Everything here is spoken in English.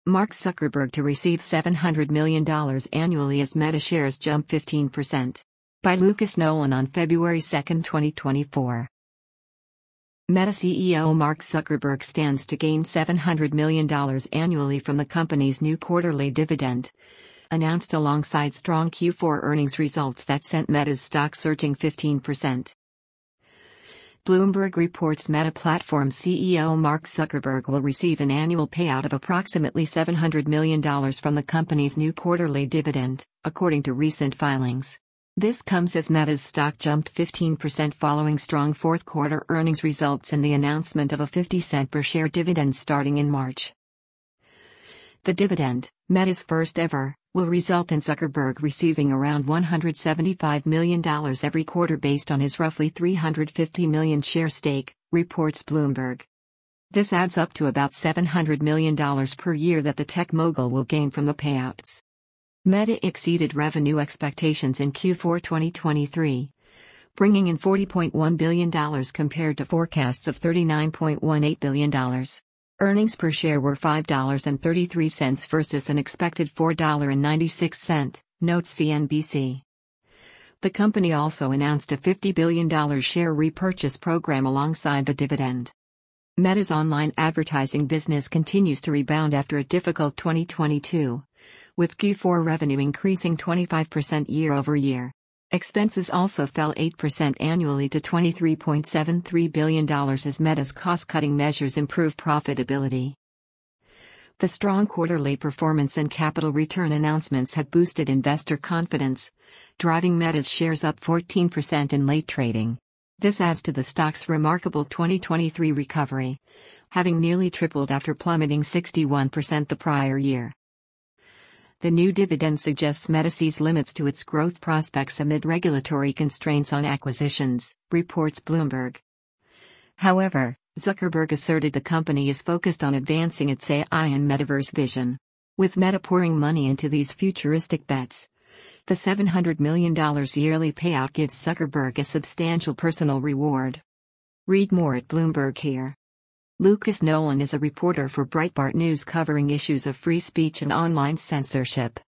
Mark Zuckerberg to receive $700 million annually as Meta shares jump 15%. By Lucas Nolan on February 2, 2024. Meta CEO Mark Zuckerberg stands to gain $700 million annually from the company's new quarterly dividend, announced alongside strong Q4 earnings results that sent Meta's stock surging 15%. Bloomberg reports Meta Platform CEO Mark Zuckerberg will receive an annual payout of approximately $700 million from the company's new quarterly dividend, according to recent filings. This comes as Meta's stock jumped 15% following strong fourth quarter earnings results and the announcement of a 50-cent per share dividend starting in March. The dividend, Meta's first ever, will result in Zuckerberg receiving around $175 million every quarter based on his roughly 350 million share stake, reports Bloomberg. This adds up to about $700 million per year that the tech mogul will gain from the payouts. Meta exceeded revenue expectations in Q4 2023, bringing in $40.1 billion compared to forecasts of $39.18 billion. Earnings per share were $5.33 versus an expected $4.96, notes CNBC. The company also announced a $50 billion share repurchase program alongside the dividend. Meta's online advertising business continues to rebound after a difficult 2022, with Q4 revenue increasing 25% year-over-year. Expenses also fell 8% annually to $23.73 billion as Meta's cost-cutting measures improve profitability. The strong quarterly performance and capital return announcements have boosted investor confidence, driving Meta's shares up 14% in late trading. This adds to the stock's remarkable 2023 recovery, having nearly tripled after plummeting 61% the prior year. The new dividend suggests Meta sees limits to its growth prospects amid regulatory constraints on acquisitions, reports Bloomberg. However, Zuckerberg asserted the company is focused on advancing its AI and metaverse vision. With Meta pouring money into these futuristic bets, the $700 million yearly payout gives Zuckerberg a substantial personal reward. Read more at Bloomberg here. Lucas Nolan is a reporter for Breitbart News covering issues of free speech and online censorship.